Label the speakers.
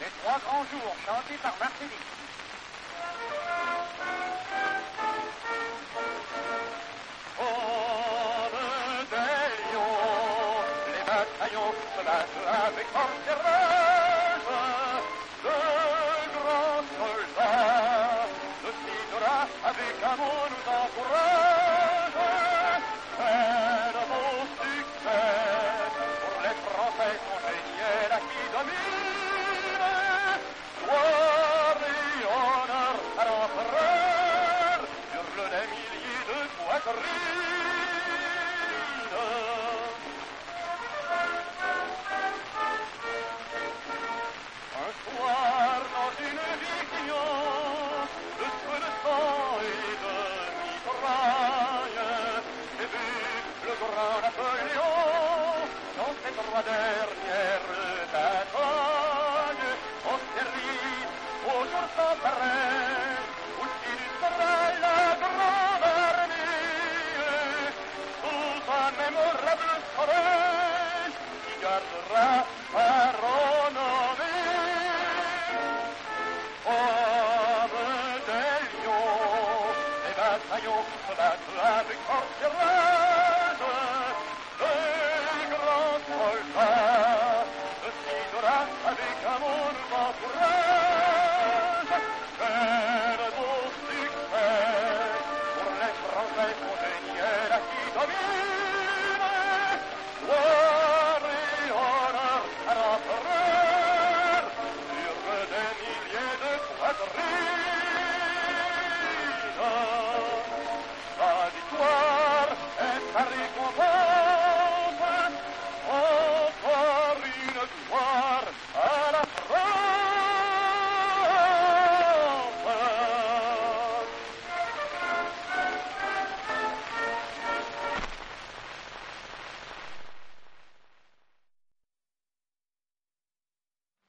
Speaker 1: Les trois grands jours, chantés par Marcellus.
Speaker 2: Comme des lions, les bataillons se battent avec force et rage. Le grand soldat se citera avec amour nous encourage. C'est de beau succès pour les Français congéniels à qui domine. Gloire et honneur à l'empereur, hurlent des milliers de poitrines. Un soir dans une vision de feu de sang et de mitraille, j'ai vu le grand Napoléon dans ses trois dernières batailles, en série au jour sans pareil, où il sera la grande armée, sous un mémorable soleil qui gardera sa renommée. Comme des lions, les bataillons se battent avec force et rage. Le grand soldat se citera avec amour nous encourage.